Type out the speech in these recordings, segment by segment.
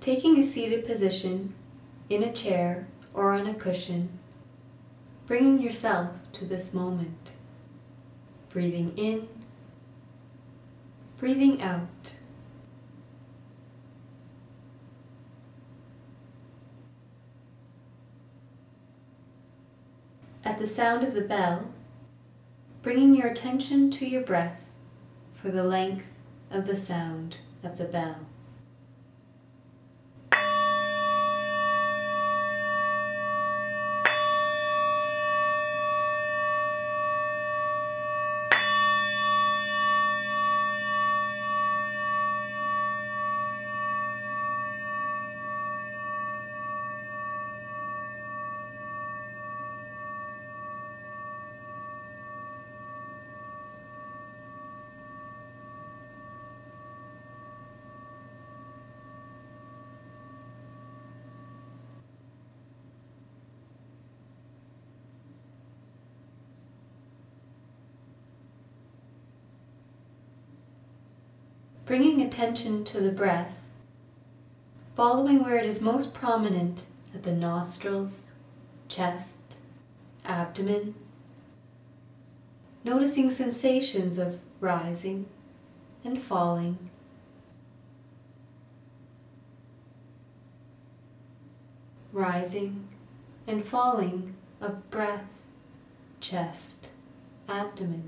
Taking a seated position in a chair or on a cushion, bringing yourself to this moment. Breathing in, breathing out. At the sound of the bell, bringing your attention to your breath for the length of the sound of the bell. Bringing attention to the breath, following where it is most prominent at the nostrils, chest, abdomen, noticing sensations of rising and falling, rising and falling of breath, chest, abdomen.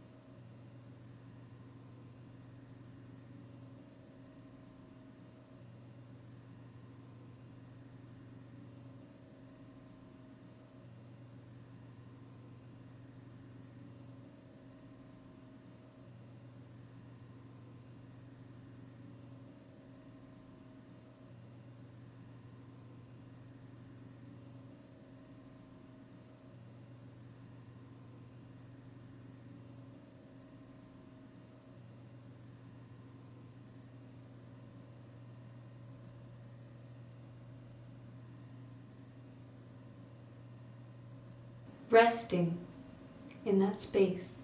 Resting in that space.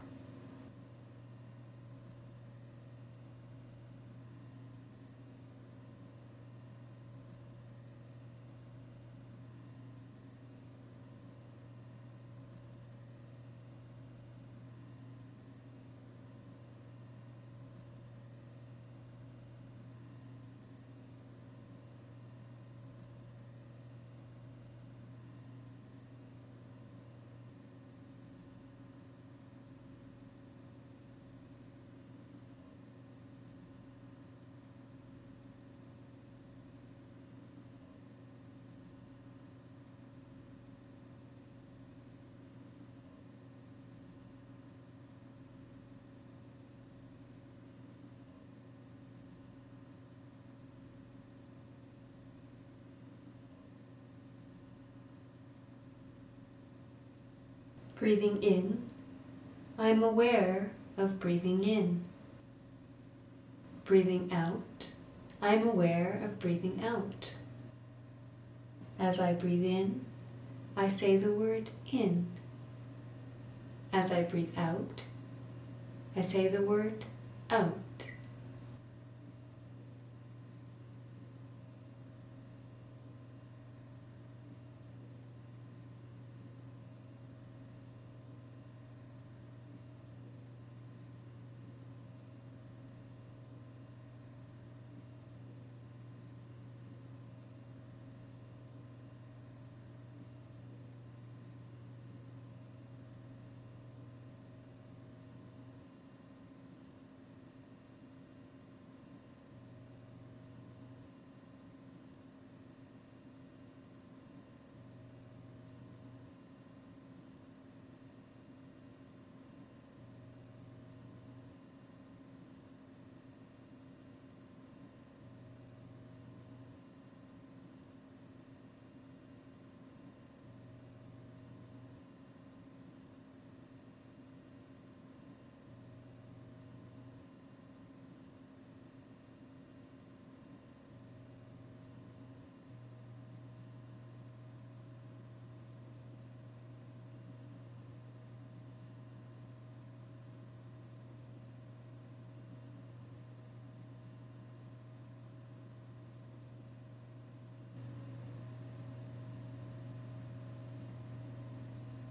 Breathing in, I am aware of breathing in. Breathing out, I am aware of breathing out. As I breathe in, I say the word in. As I breathe out, I say the word out.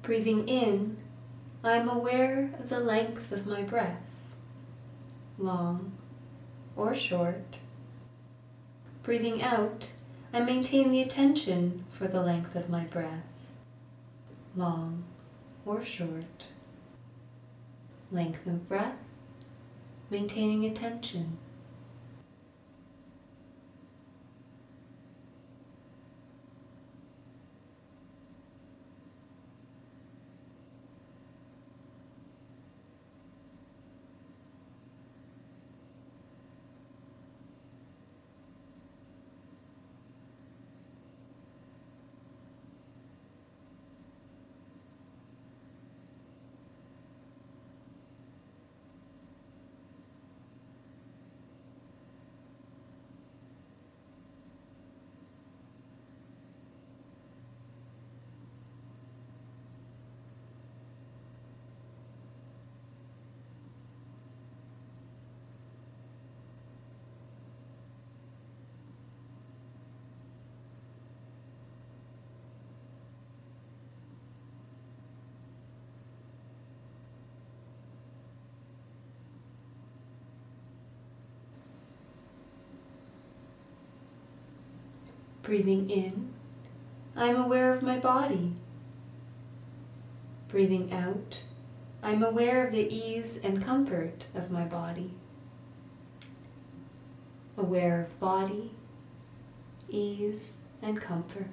Breathing in, I am aware of the length of my breath, long or short. Breathing out, I maintain the attention for the length of my breath, long or short. Length of breath, maintaining attention. Breathing in, I am aware of my body. Breathing out, I am aware of the ease and comfort of my body. Aware of body, ease, and comfort.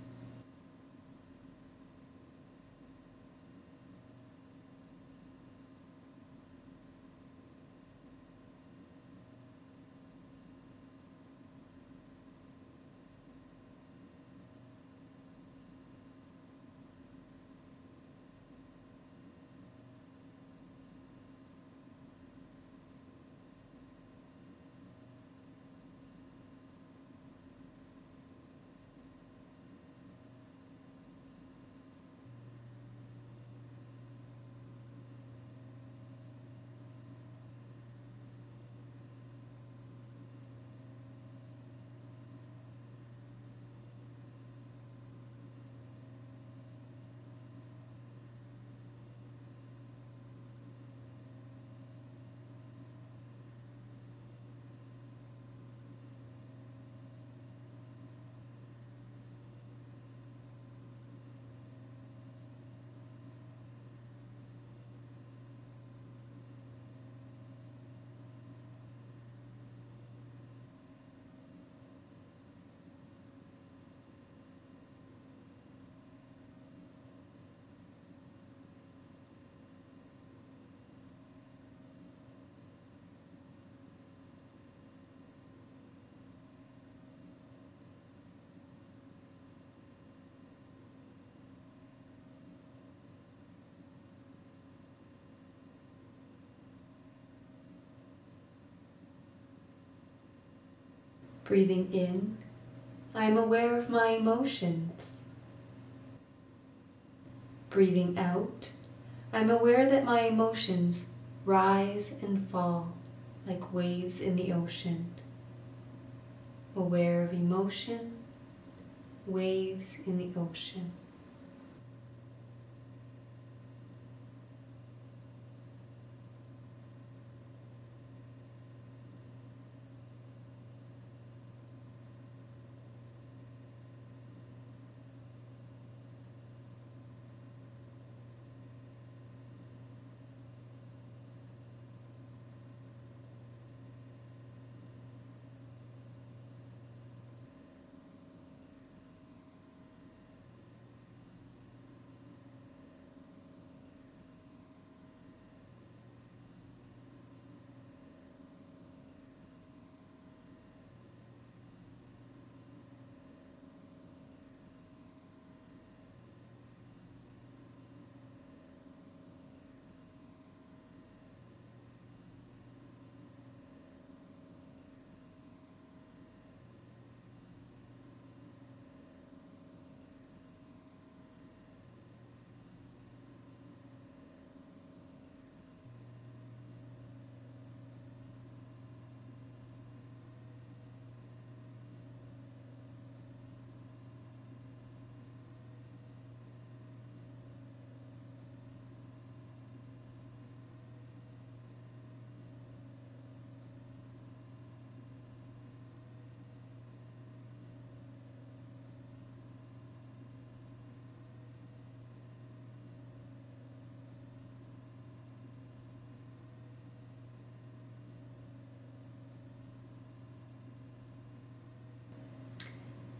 Breathing in, I am aware of my emotions. Breathing out, I am aware that my emotions rise and fall like waves in the ocean. Aware of emotion, waves in the ocean.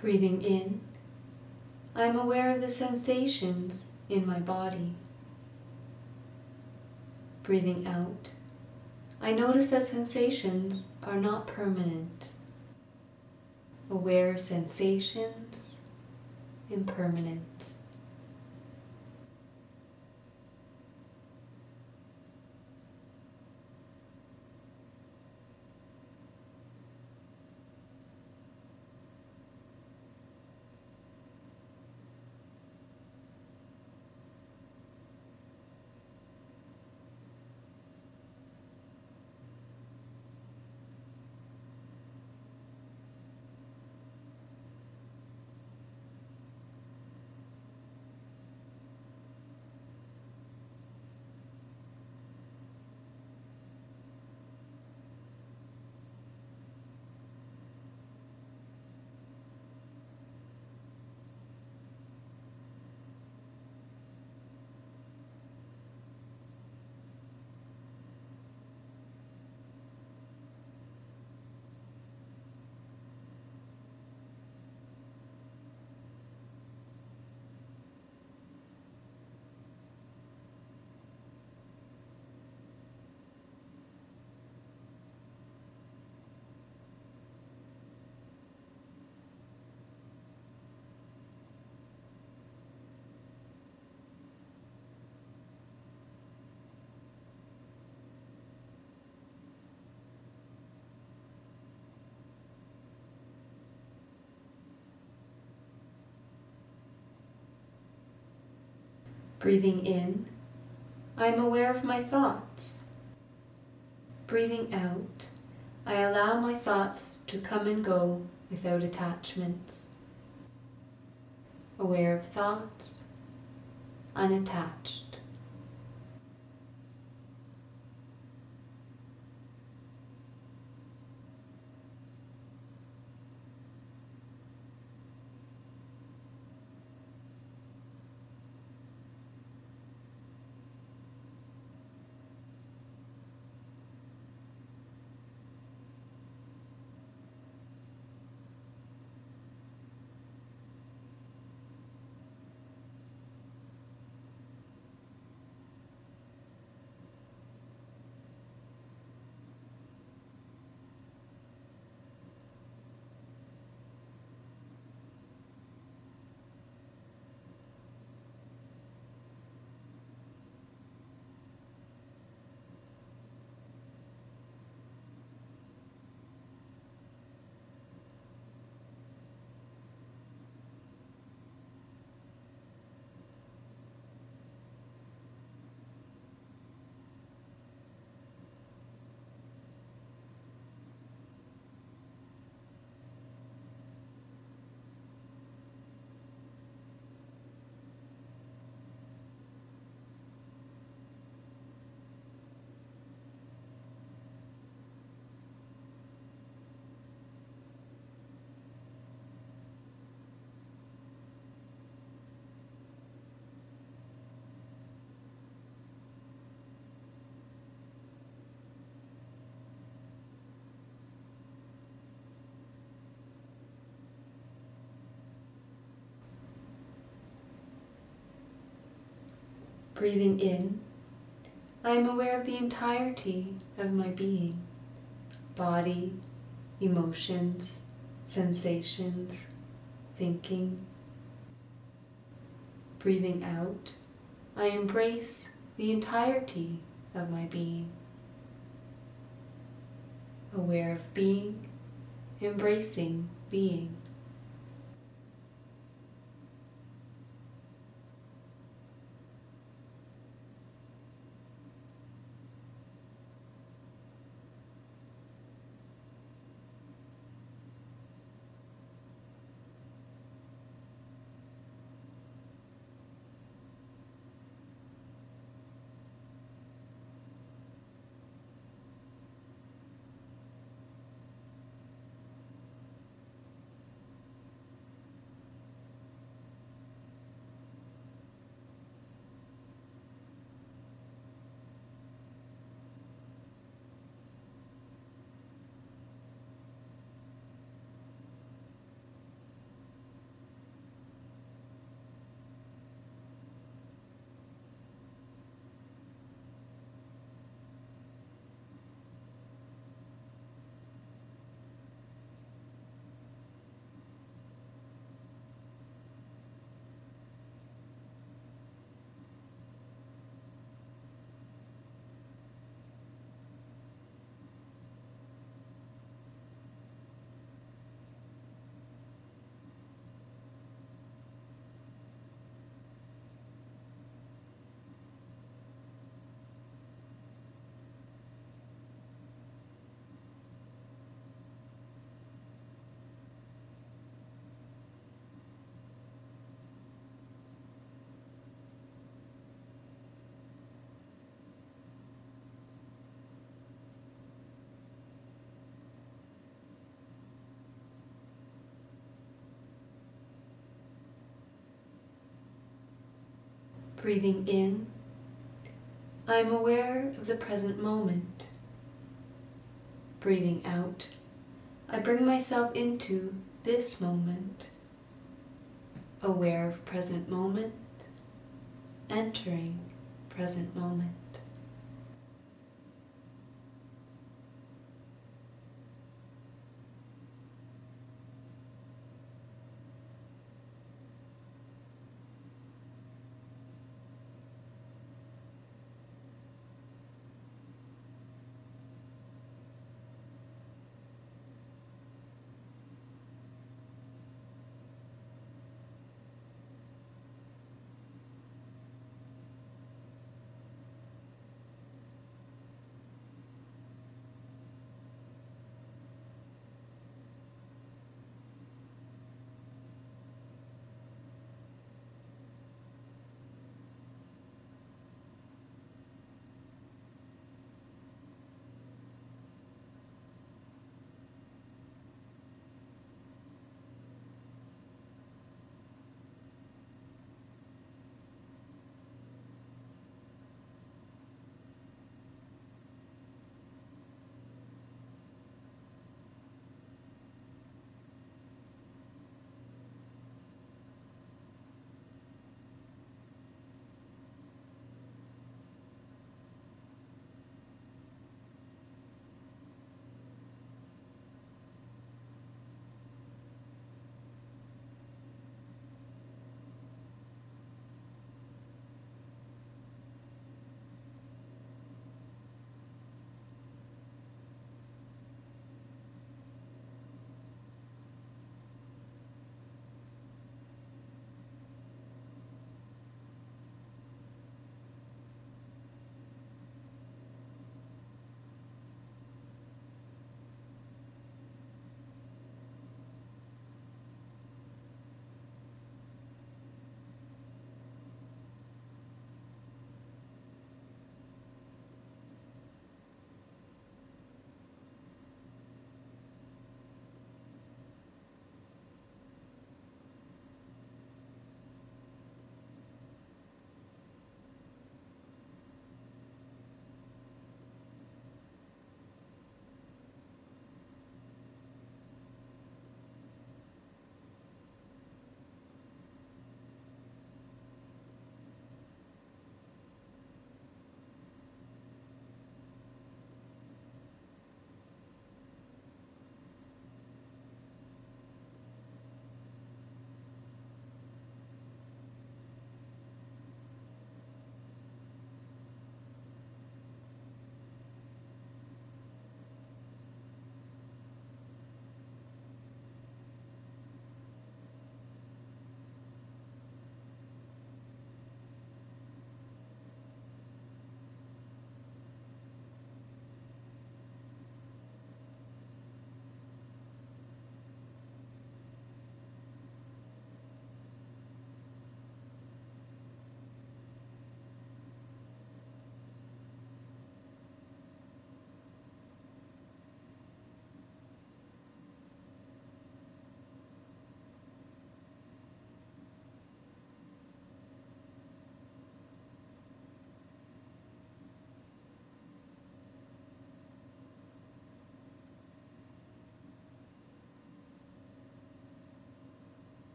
Breathing in, I am aware of the sensations in my body. Breathing out, I notice that sensations are not permanent. Aware of sensations, impermanence. Breathing in, I am aware of my thoughts. Breathing out, I allow my thoughts to come and go without attachments. Aware of thoughts, unattached. Breathing in, I am aware of the entirety of my being, body, emotions, sensations, thinking. Breathing out, I embrace the entirety of my being, aware of being, embracing being. Breathing in, I am aware of the present moment. Breathing out, I bring myself into this moment, aware of present moment, entering present moment.